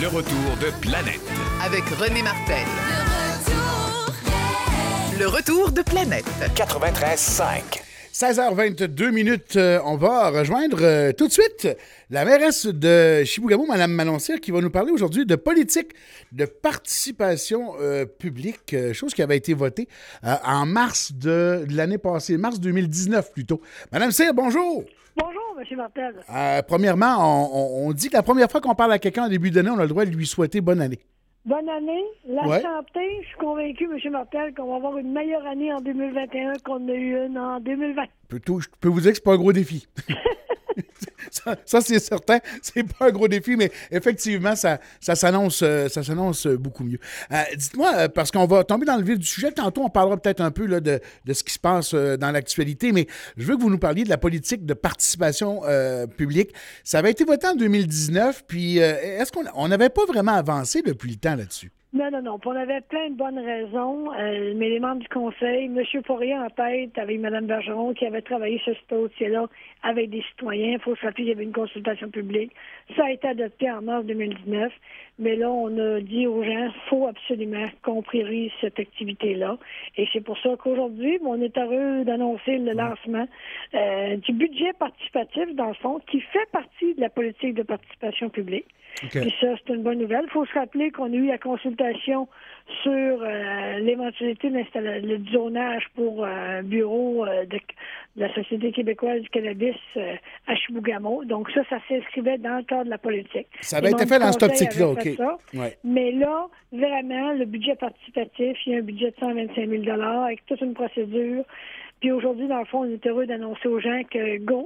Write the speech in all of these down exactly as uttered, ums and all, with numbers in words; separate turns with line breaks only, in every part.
Le retour de Planète.
Avec René Martel. Le retour de Planète.
quatre-vingt-treize cinq.
seize heures vingt-deux minutes, euh, on va rejoindre euh, tout de suite la mairesse de Chibougamau, Mme Manon Cyr, qui va nous parler aujourd'hui de politique de participation euh, publique, euh, chose qui avait été votée euh, en mars de, de l'année passée, mars deux mille dix-neuf plutôt. Mme Cyr, bonjour!
Bonjour, M. Martel.
Euh, premièrement, on, on, on dit que la première fois qu'on parle à quelqu'un en début d'année, on a le droit de lui souhaiter bonne année.
Bonne année. La
Ouais.
santé, je suis convaincu, M. Martel, qu'on va avoir une meilleure année en deux mille vingt et un qu'on a eu une en deux mille vingt.
Je peux, je peux vous dire que c'est pas un gros défi. ça, ça, c'est certain, c'est pas un gros défi, mais effectivement, ça, ça s'annonce, euh, ça s'annonce euh, beaucoup mieux. Euh, dites-moi, euh, parce qu'on va tomber dans le vif du sujet, tantôt on parlera peut-être un peu là, de, de ce qui se passe euh, dans l'actualité, mais je veux que vous nous parliez de la politique de participation euh, publique. Ça avait été voté en deux mille dix-neuf, puis euh, est-ce qu'on n'avait pas vraiment avancé depuis le temps là-dessus?
Non, non, non. Puis on avait plein de bonnes raisons. Euh, mais les membres du conseil, M. Poirier en tête, avec Mme Bergeron, qui avait travaillé sur ce dossier-là avec des citoyens. Il faut se rappeler qu'il y avait une consultation publique. Ça a été adopté en mars deux mille dix-neuf. Mais là, on a dit aux gens, il faut absolument qu'on priorise cette activité-là. Et c'est pour ça qu'aujourd'hui, on est heureux d'annoncer le lancement euh, du budget participatif, dans le fond, qui fait partie de la politique de participation publique.
Okay.
Puis ça, c'est une bonne nouvelle. Il faut se rappeler qu'on a eu la consultation sur euh, l'éventualité d'installer du zonage pour un euh, bureau euh, de, de la Société québécoise du cannabis euh, à Chibougamau. Donc ça, ça s'inscrivait dans le cadre de la politique.
Ça avait été fait dans cette optique-là, OK.
Ouais. Mais là, vraiment, le budget participatif, il y a un budget de cent vingt-cinq mille dollars avec toute une procédure. Puis aujourd'hui, dans le fond, on est heureux d'annoncer aux gens que go,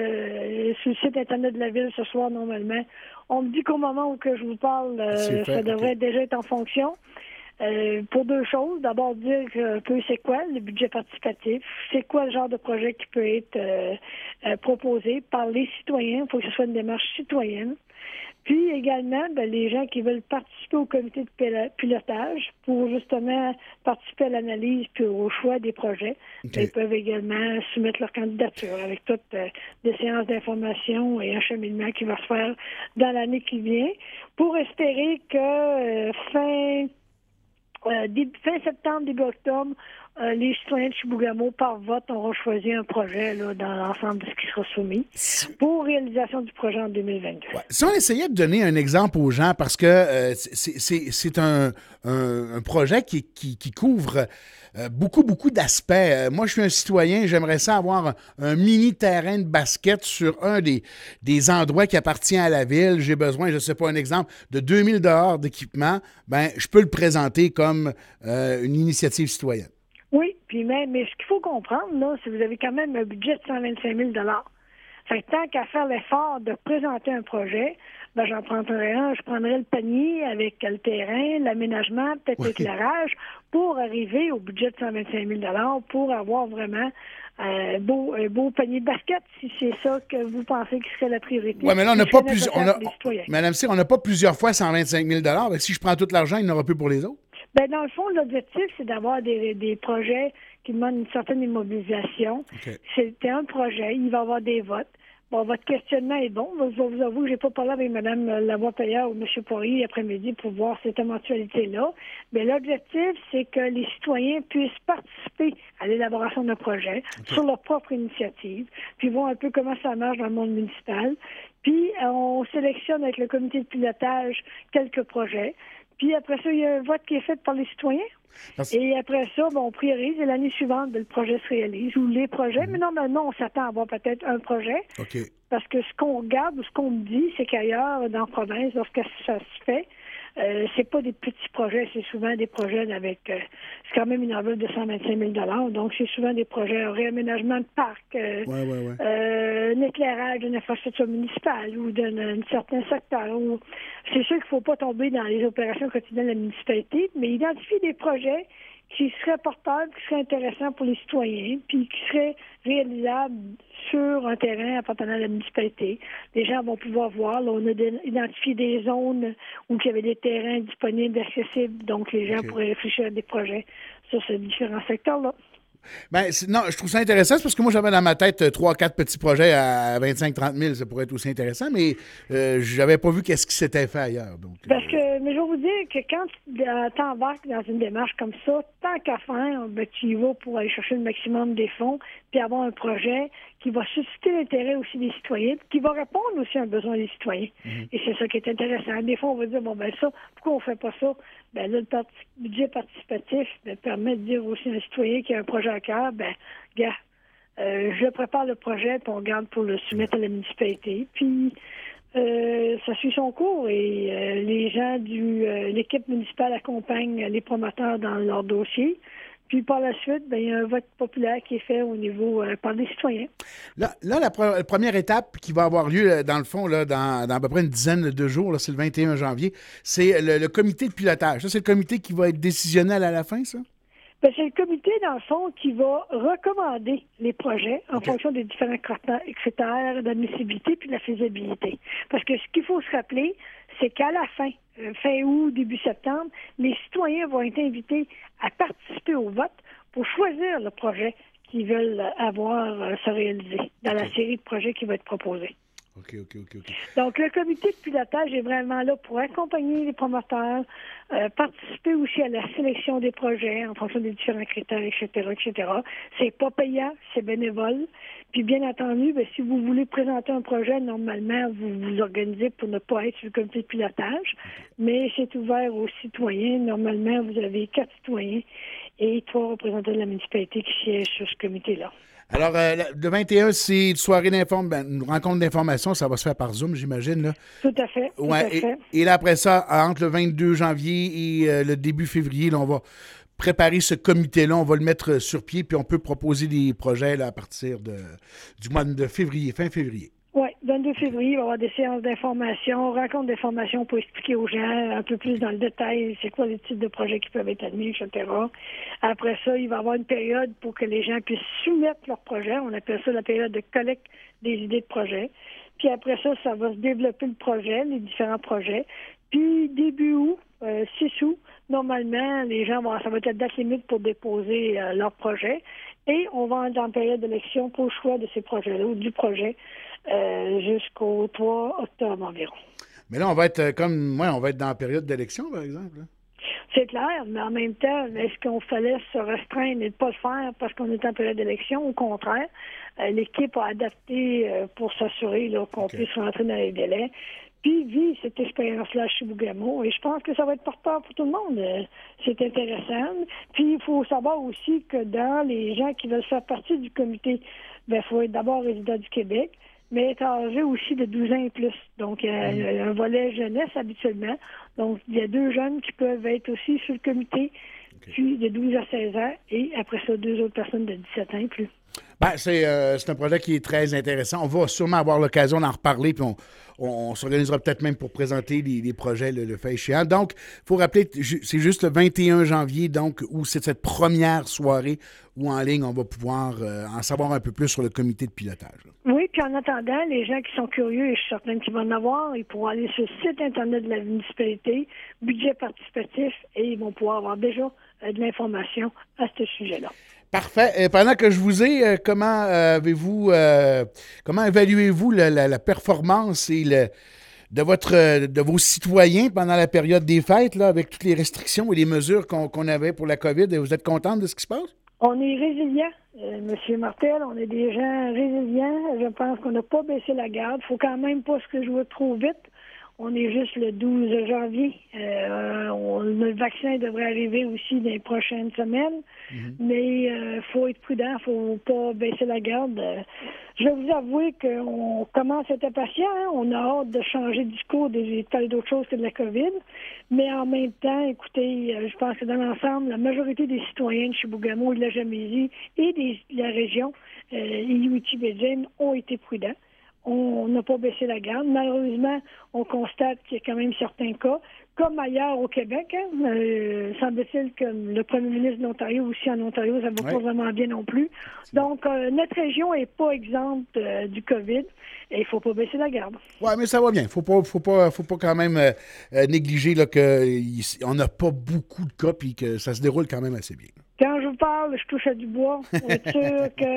euh, sur le site Internet de la Ville ce soir, normalement, on me dit qu'au moment où que je vous parle, euh, fait, ça devrait okay. déjà être en fonction. Euh, pour deux choses. D'abord, dire un peu c'est quoi le budget participatif, c'est quoi le genre de projet qui peut être euh, euh, proposé par les citoyens. Il faut que ce soit une démarche citoyenne. Puis également, ben, les gens qui veulent participer au comité de pilotage pour justement participer à l'analyse puis au choix des projets, okay. Ils peuvent également soumettre leur candidature avec toutes euh, des séances d'information et acheminement qui va se faire dans l'année qui vient pour espérer que euh, fin, euh, début, fin septembre, début octobre, Euh, les citoyens de Chibougamau, par vote, auront choisi un projet là, dans l'ensemble de ce qui sera soumis pour réalisation du projet en deux mille vingt-deux.
Ouais. Si on essayait de donner un exemple aux gens, parce que euh, c'est, c'est, c'est un, un, un projet qui, qui, qui couvre euh, beaucoup, beaucoup d'aspects. Euh, moi, je suis un citoyen, j'aimerais ça avoir un, un mini terrain de basket sur un des, des endroits qui appartient à la ville. J'ai besoin, je ne sais pas, un exemple, de deux mille dollars d'équipement. Ben, je peux le présenter comme euh, une initiative citoyenne.
Oui, puis même, mais ce qu'il faut comprendre, là, c'est que vous avez quand même un budget de cent vingt-cinq mille dollars. Fait que tant qu'à faire l'effort de présenter un projet, ben j'en prendrais un, je prendrais le panier avec le terrain, l'aménagement, peut-être oui. l'éclairage, pour arriver au budget de cent vingt-cinq mille dollars pour avoir vraiment un beau, un beau panier de basket, si c'est ça que vous pensez qui serait la priorité.
Oui, mais là, on n'a pas plusieurs. On a, Madame Cyr, on n'a pas plusieurs fois cent vingt-cinq mille dollars. Si je prends tout l'argent, il n'y en aura plus pour les autres.
Ben, dans le fond, l'objectif, c'est d'avoir des, des projets qui demandent une certaine immobilisation. Okay. C'est un projet, il va y avoir des votes. Bon, votre questionnement est bon. Je vais vous avouer que je n'ai pas parlé avec Mme Lavoie-Payard ou M. Poirier après-midi pour voir cette éventualité-là. Mais l'objectif, c'est que les citoyens puissent participer à l'élaboration d'un projet okay. sur leur propre initiative, puis voir un peu comment ça marche dans le monde municipal. Puis, on sélectionne avec le comité de pilotage quelques projets. Puis après ça, il y a un vote qui est fait par les citoyens. Merci. Et après ça, bon, on priorise et l'année suivante, le projet se réalise ou les projets. Mm-hmm. Mais normalement, on s'attend à avoir peut-être un projet.
Okay.
Parce que ce qu'on regarde ou ce qu'on me dit, c'est qu'ailleurs, dans la province, lorsque ça se fait, euh, c'est pas des petits projets, c'est souvent des projets avec... Euh, c'est quand même une enveloppe de cent vingt-cinq mille dollars. Donc, c'est souvent des projets, un réaménagement de parc, euh,
ouais, ouais, ouais.
Euh, un éclairage d'une infrastructure municipale ou d'un certain secteur. Où... C'est sûr qu'il ne faut pas tomber dans les opérations quotidiennes de la municipalité, mais identifier des projets qui seraient porteurs, qui seraient intéressants pour les citoyens, puis qui seraient réalisables sur un terrain appartenant à la municipalité. Les gens vont pouvoir voir. Là, on a identifié des zones où il y avait des terrains disponibles, accessibles, donc les gens okay. pourraient réfléchir à des projets sur ces différents secteurs-là.
Ben, non, je trouve ça intéressant, c'est parce que moi, j'avais dans ma tête trois quatre petits projets à vingt-cinq à trente mille, ça pourrait être aussi intéressant, mais euh, j'avais pas vu qu'est-ce qui s'était fait ailleurs. Donc,
ben, ce que, mais je vais vous dire que quand tu embarques dans une démarche comme ça, tant qu'à faire, ben, tu y vas pour aller chercher le maximum des fonds, puis avoir un projet qui va susciter l'intérêt aussi des citoyens, puis qui va répondre aussi à un besoin des citoyens. Mm-hmm. Et c'est ça qui est intéressant. Des fois, on va dire, bon, ben ça, pourquoi on fait pas ça? Ben là, le parti- budget participatif ben, permet de dire aussi à un citoyen qui a un projet à cœur, ben, gars, euh, je prépare le projet, puis on regarde pour le soumettre à la municipalité. Puis, Euh, ça suit son cours et euh, les gens du euh, l'équipe municipale accompagnent les promoteurs dans leur dossier. Puis par la suite, ben, il y a un vote populaire qui est fait au niveau euh, par les citoyens.
Là, là la, pre- la première étape qui va avoir lieu, dans le fond, là, dans, dans à peu près une dizaine de jours, là, c'est le vingt et un janvier, c'est le, le comité de pilotage. Ça, c'est le comité qui va être décisionnel à la fin, ça?
Ben, c'est le comité, dans le fond, qui va recommander les projets en okay. fonction des différents critères d'admissibilité puis de la faisabilité. Parce que ce qu'il faut se rappeler, c'est qu'à la fin, fin août, début septembre, les citoyens vont être invités à participer au vote pour choisir le projet qu'ils veulent avoir euh, se réaliser dans okay. la série de projets qui va être proposée.
OK, OK, OK, OK.
Donc, le comité de pilotage est vraiment là pour accompagner les promoteurs, euh, participer aussi à la sélection des projets en fonction des différents critères, et cetera, et cetera. C'est pas payant, c'est bénévole. Puis, bien entendu, bien, si vous voulez présenter un projet, normalement, vous vous organisez pour ne pas être sur le comité de pilotage. Mais c'est ouvert aux citoyens. Normalement, vous avez quatre citoyens et trois représentants de la municipalité qui siègent sur ce comité-là.
Alors, euh, le vingt et un, c'est une soirée d'information, ben, une rencontre d'information, ça va se faire par Zoom, j'imagine, là.
Tout à fait, tout
ouais,
à fait.
Et, et là, après ça, entre le vingt-deux janvier et euh, le début février, là, on va préparer ce comité-là, on va le mettre sur pied, puis on peut proposer des projets là, à partir de, du mois de février, fin février.
Oui, vingt-deux février, il va y avoir des séances d'information, rencontres d'information pour expliquer aux gens un peu plus dans le détail c'est quoi les types de projets qui peuvent être admis, et cetera. Après ça, il va y avoir une période pour que les gens puissent soumettre leurs projets. On appelle ça la période de collecte des idées de projets. Puis après ça, ça va se développer le projet, les différents projets. Puis début août, euh, six août, normalement, les gens vont, ça va être la date limite pour déposer euh, leur projet. Et on va être en période d'élection pour le choix de ces projets-là ou du projet. Euh, jusqu'au trois octobre environ.
Mais là, on va être comme moi, on va être dans la période d'élection, par exemple. Là.
C'est clair, mais en même temps, est-ce qu'on fallait se restreindre et ne pas le faire parce qu'on est en période d'élection? Au contraire, euh, l'équipe a adapté euh, pour s'assurer là, qu'on okay. puisse rentrer dans les délais. Puis vivre cette expérience-là chez Chibougamau. Et je pense que ça va être porteur pour tout le monde. Euh, c'est intéressant. Puis il faut savoir aussi que dans les gens qui veulent faire partie du comité, il ben, faut être d'abord résident du Québec, mais être âgé aussi de douze ans et plus. Donc, il y a mmh. un volet jeunesse habituellement. Donc, il y a deux jeunes qui peuvent être aussi sur le comité, okay. puis de douze à seize ans, et après ça, deux autres personnes de dix-sept ans et plus.
Ben, c'est, euh, c'est un projet qui est très intéressant. On va sûrement avoir l'occasion d'en reparler, puis on, on, on s'organisera peut-être même pour présenter les, les projets le, le fait échéant. Donc, il faut rappeler que c'est juste le vingt et un janvier, donc, où c'est cette première soirée où en ligne, on va pouvoir euh, en savoir un peu plus sur le comité de pilotage. Là.
Oui, puis en attendant, les gens qui sont curieux, et je suis certaine qu'ils vont en avoir, ils pourront aller sur le site Internet de la municipalité, budget participatif, et ils vont pouvoir avoir déjà euh, de l'information à ce sujet-là.
Parfait. Et pendant que je vous ai, euh, comment euh, avez-vous, euh, comment évaluez-vous la, la, la performance et le, de votre, de vos citoyens pendant la période des fêtes, là, avec toutes les restrictions et les mesures qu'on, qu'on avait pour la COVID? Vous êtes contente de ce qui se passe?
On est résilients, euh, M. Martel. On est des gens résilients. Je pense qu'on n'a pas baissé la garde. Il faut quand même pas se jouer trop vite. On est juste le douze janvier. Euh, on, le vaccin devrait arriver aussi dans les prochaines semaines. Mm-hmm. Mais il euh, faut être prudent, il ne faut pas baisser la garde. Euh, je vais vous avouer qu'on commence à être impatient. Hein? On a hâte de changer de discours, de parler d'autre chose que de la COVID. Mais en même temps, écoutez, euh, je pense que dans l'ensemble, la majorité des citoyens de Chibougamau et de la Jamésie et des, de la région euh, Inuit-Tibédienne ont été prudents. On n'a pas baissé la garde. Malheureusement, on constate qu'il y a quand même certains cas, comme ailleurs au Québec. Hein, euh, semble-t-il que le premier ministre de l'Ontario, aussi en Ontario, ça ne va ouais. pas vraiment bien non plus. Donc, euh, notre région n'est pas exempte euh, du COVID et il ne faut pas baisser la garde. Oui,
mais ça va bien. Il ne faut pas, faut pas, faut pas quand même euh, négliger là, qu'on n'a pas beaucoup de cas et que ça se déroule quand même assez bien.
Quand je vous parle, je touche à du bois. Pour être sûr que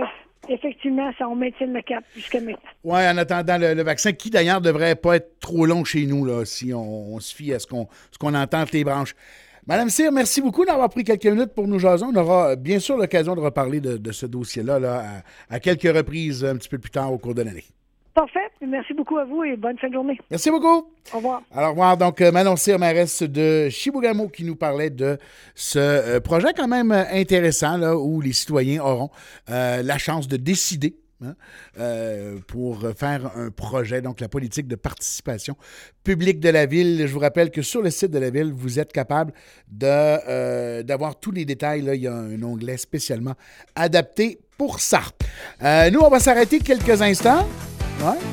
effectivement, ça, on maintient le cap jusqu'à maintenant.
Oui, en attendant le, le vaccin, qui d'ailleurs devrait pas être trop long chez nous, là, si on, on se fie à ce qu'on, ce qu'on entend entre les branches. Madame Cyr, merci beaucoup d'avoir pris quelques minutes pour nous jaser. On aura bien sûr l'occasion de reparler de, de ce dossier-là là, à, à quelques reprises un petit peu plus tard au cours de l'année.
Parfait. Merci beaucoup à vous et bonne fin de journée.
Merci beaucoup.
Au revoir.
Alors, au revoir. Donc, Manon Cyr, mairesse de Chibougamau, qui nous parlait de ce euh, projet quand même intéressant là, où les citoyens auront euh, la chance de décider hein, euh, pour faire un projet, donc la politique de participation publique de la ville. Je vous rappelle que sur le site de la ville, vous êtes capable de, euh, d'avoir tous les détails. Là. Il y a un onglet spécialement adapté pour ça. Euh, nous, on va s'arrêter quelques instants. Ouais.